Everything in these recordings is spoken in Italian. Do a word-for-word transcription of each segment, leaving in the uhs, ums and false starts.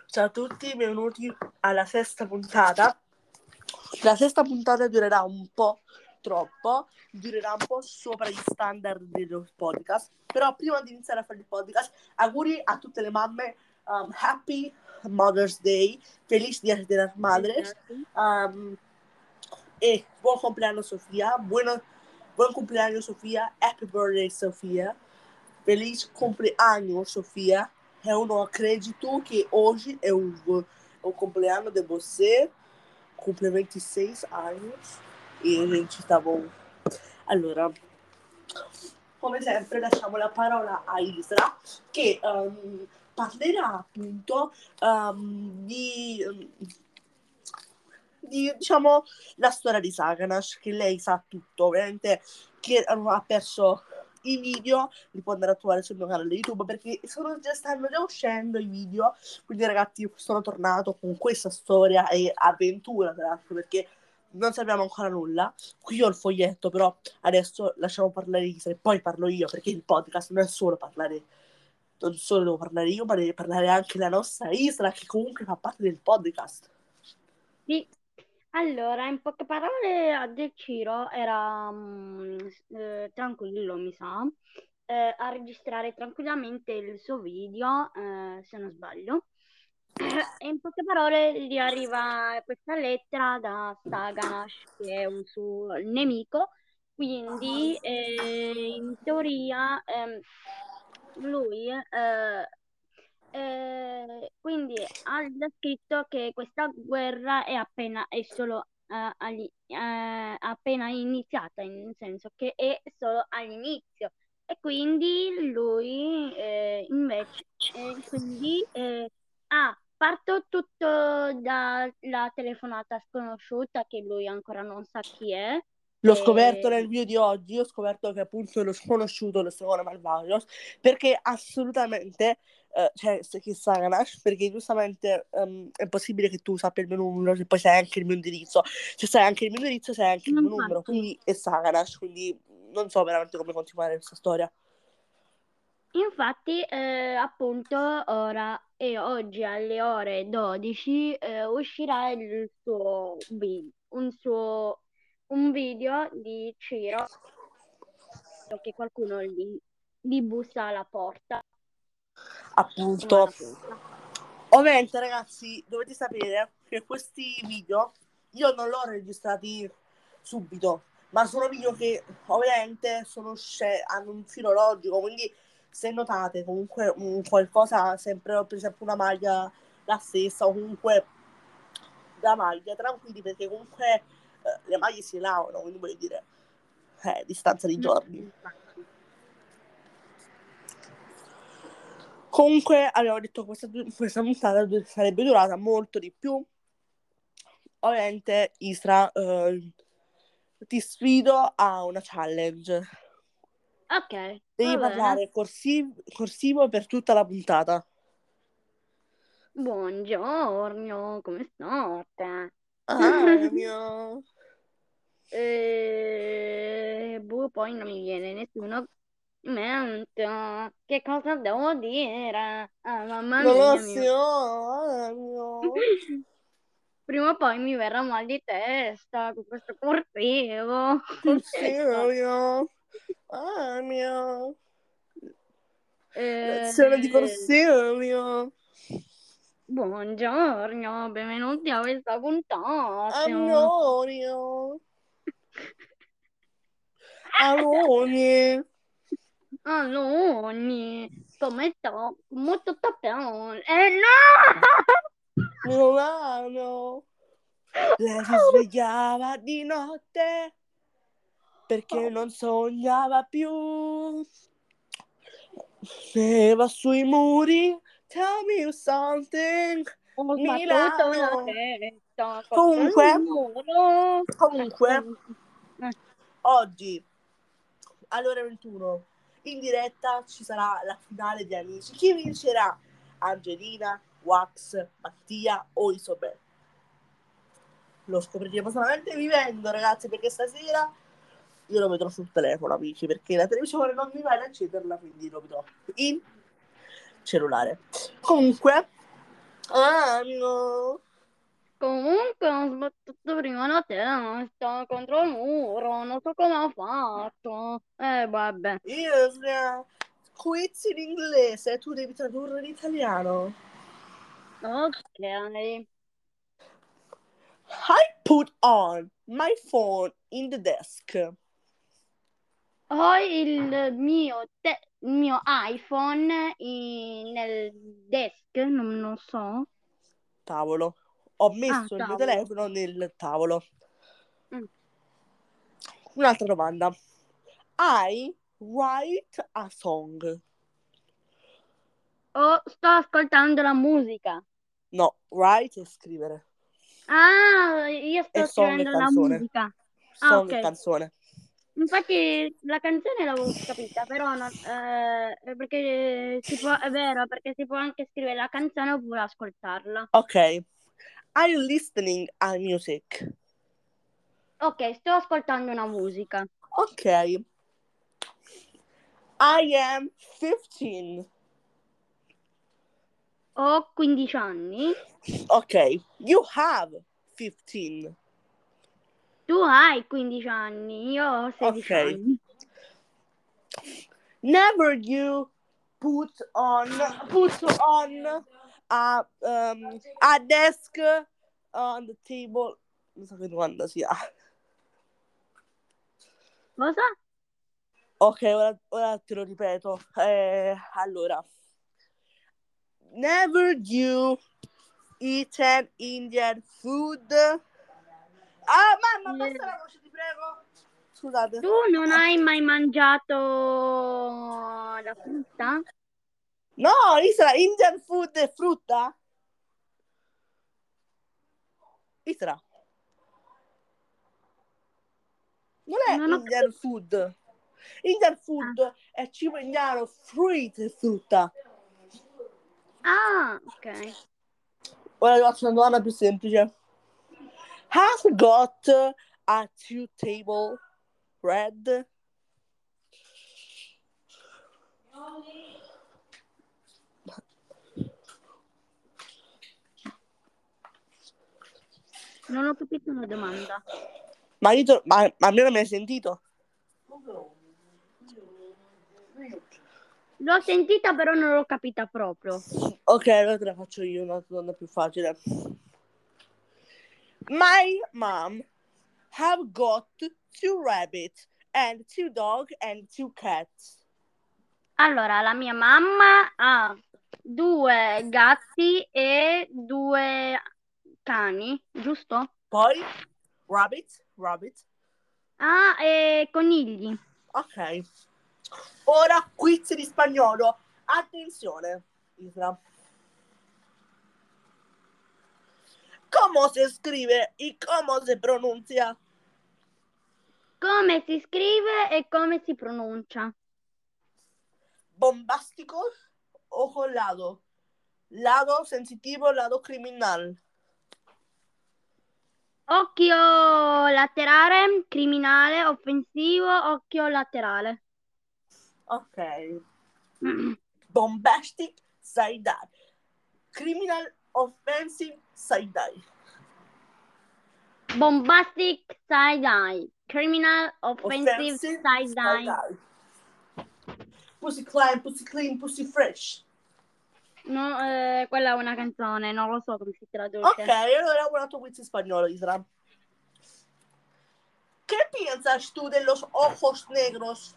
Ciao a tutti, benvenuti alla sesta puntata. La sesta puntata durerà un po' troppo, durerà un po' sopra gli standard del podcast. Però prima di iniziare a fare il podcast, auguri a tutte le mamme, um, Happy Mother's Day, felici Dia de las Madres, um, e buon compleanno Sofia, buono, buon compleanno Sofia, happy birthday Sofia, feliz compleanno Sofia. Eu não acredito que hoje é o, o compleanno de você, compie vinte e seis anos e a gente tá bom. Allora, come sempre lasciamo la parola a Isra che um, parlerà appunto um, di, di, diciamo, la storia di Saganash, che lei sa tutto, ovviamente, che um, ha perso i video, li può andare a trovare sul mio canale YouTube perché sono già, stanno già uscendo i video, quindi ragazzi sono tornato con questa storia e avventura tra l'altro perché non sappiamo ancora nulla. Qui ho il foglietto, però adesso lasciamo parlare Isa e poi parlo io perché il podcast non è solo parlare, non solo devo parlare io, ma deve parlare anche la nostra Isra che comunque fa parte del podcast. Sì, allora, in poche parole, Adel Ciro era mm, eh, tranquillo, mi sa, eh, a registrare tranquillamente il suo video, eh, se non sbaglio. E in poche parole gli arriva questa lettera da Saganash, che è un suo nemico, quindi eh, in teoria ehm, lui eh, eh, quindi ha già scritto che questa guerra è appena è solo eh, agli- eh, appena iniziata, nel senso che è solo all'inizio. E quindi lui eh, invece eh, quindi eh, ah, parto tutto dalla telefonata sconosciuta che lui ancora non sa chi è. L'ho scoperto E... nel video di oggi, ho scoperto che appunto l'ho sconosciuto, lo Stefano Malvagos, perché assolutamente, eh, cioè, se chi sa Ganache, perché giustamente um, è possibile che tu sappia il mio numero, se poi sai anche il mio indirizzo, se sai anche il mio indirizzo sai anche il mio numero, Infatti, quindi è Saganash, quindi non so veramente come continuare questa storia. Infatti, eh, appunto, ora e oggi alle ore dodici eh, uscirà il suo vi- un suo un video di Ciro che qualcuno gli, gli bussa alla porta, suona Appunto. la porta. Ovviamente ragazzi dovete sapere che questi video io non l'ho registrati subito, ma sono video che ovviamente sono sce- hanno un filo logico, quindi se notate comunque un qualcosa, sempre per esempio una maglia la stessa o comunque la maglia, tranquilli perché comunque eh, le maglie si lavano, quindi voglio dire, eh, distanza di Mm, giorni. infatti. Comunque abbiamo detto che questa, questa puntata sarebbe durata molto di più. Ovviamente Isra, eh, ti sfido a una challenge. Ok, Devi va bene. parlare corsi- corsivo per tutta la puntata. Buongiorno, come state? Ah, mio... E boh, poi non mi viene nessuno in mente. Che cosa devo dire? Ah, mamma Non lo mia, so, mio. ah, mio... Prima o poi mi verrà mal di testa con questo corsivo. Corsivo, mio... Ah, mio... Lezione di Eh, corsivo, mio... buongiorno, benvenuti a questa puntata. Ammonio... Aloni... Allora, come sto? Molto tappeone. Eh no! Milano... Lei si svegliava di notte perché non sognava più. Leva sui muri, tell me something, Ho sbattuto la Milano. testa contro il Comunque, muro. Eh, comunque, comunque. Eh, oggi alle ore ventuno in diretta ci sarà la finale di Amici. Chi vincerà? Angelina, Wax, Mattia o Isobel? Lo scopriremo solamente vivendo, ragazzi, perché stasera io lo vedrò sul telefono, amici, perché la televisione non mi va ad accederla, quindi lo vedrò in cellulare. Comunque, Ah, no. Comunque ho sbattuto prima la testa contro il muro, non so come ho fatto. Eh, vabbè. Io sono quiz in inglese, tu devi tradurre in italiano. Ok. I put on my phone in the desk. Ho il mio, te- il mio iPhone in- nel desk, non lo so. Tavolo. Ho Ah, messo il mio tavolo. telefono nel tavolo. Mm. Un'altra domanda. I write a song. Oh, sto ascoltando la musica. No, write è scrivere. Ah, io sto E song è scrivendo la canzone. musica. Ah, Song è ok. canzone. Infatti la canzone l'avevo capita, però non, eh, perché si può, è vero, perché si può anche scrivere la canzone oppure ascoltarla. Ok. Are you listening a music? Ok, sto ascoltando una musica. Ok. I am fifteen. Ho quindici anni. Ok. You have fifteen. Tu hai quindici anni, io ho sedici Ok. anni. Never you put on put on a um, a desk on the table. Non so che domanda sia. Cosa? Ok, ora, ora te lo ripeto. Eh, allora, never you eaten Indian food. Ah, mamma, Eh, basta la voce, ti prego. Scusate. Tu non hai mai mangiato la frutta? No, Isra, Indian food è frutta? Isra, non è Non ho Indian capito. food. Indian Ah, food è cibo indiano, fruit è frutta. ah, ok. Ora ti faccio una domanda più semplice. Has got a two table red? Non ho capito la domanda. Ma, io te- ma, ma almeno mi hai sentito? L'ho sentita, però non l'ho capita proprio. Ok, allora te la faccio io, una domanda più facile. My mom have got two rabbits and two dogs and two cats. Allora, la mia mamma ha due gatti e due cani, giusto? Poi rabbit, rabbit. Ah, e conigli. Ok. Ora quiz di spagnolo. Attenzione, Isra. ¿Cómo se escribe y cómo se pronuncia? Come si scrive e come si pronuncia? Bombástico o colado. Lado sensitivo, lado criminal. Occhio laterale, criminale, offensivo, occhio laterale. Ok. Bombastic, side-eye. Criminal, offensive, side-eye. Bombastic side-eye. Criminal, offensive, Offensive, side-eye. side-eye. Pussy clean, pussy clean, pussy fresh. No, eh, quella è una canzone, non lo so come si traduce. Ok, allora un altro quiz in spagnolo, Isra. ¿Qué piensas tú de los ojos negros?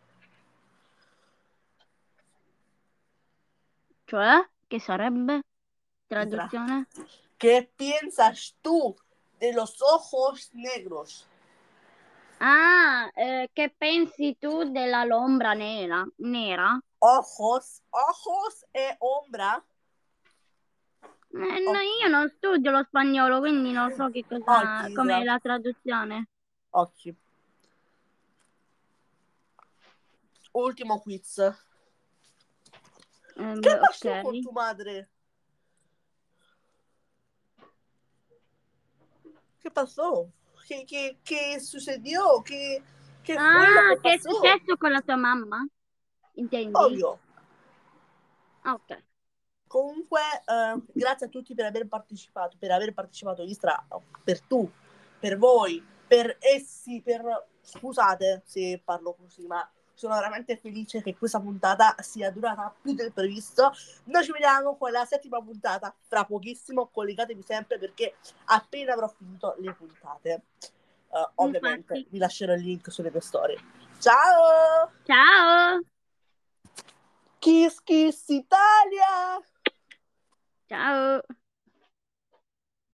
Cioè, che sarebbe? Isra. Traduzione? ¿Qué piensas tú de los ojos negros? Ah, eh, che pensi tu della lombra nera? Nera? Ojos, ojos e ombra. Eh, no, Occhi. io non studio lo spagnolo, quindi non so che cosa, Occhi, com'è Isra. la traduzione. Occhi. Ultimo quiz. Ehm, ¿Qué pasó ok. con tu madre? ¿Qué pasó? ¿Qué, qué, qué sucedió? ¿Qué, qué fue lo Ah, que che è pasó? successo con la tua mamma? Intendi? Ovvio. Ok. Comunque, eh, grazie a tutti per aver partecipato, per aver partecipato Istra, per tu, per voi, per essi, per... Scusate se parlo così, ma sono veramente felice che questa puntata sia durata più del previsto. Noi ci vediamo con la settima puntata fra pochissimo, collegatevi sempre perché appena avrò finito le puntate, uh, ovviamente Infatti. vi lascerò il link sulle mie storie. Ciao! Ciao! Kiss Kiss Italia! Ciao!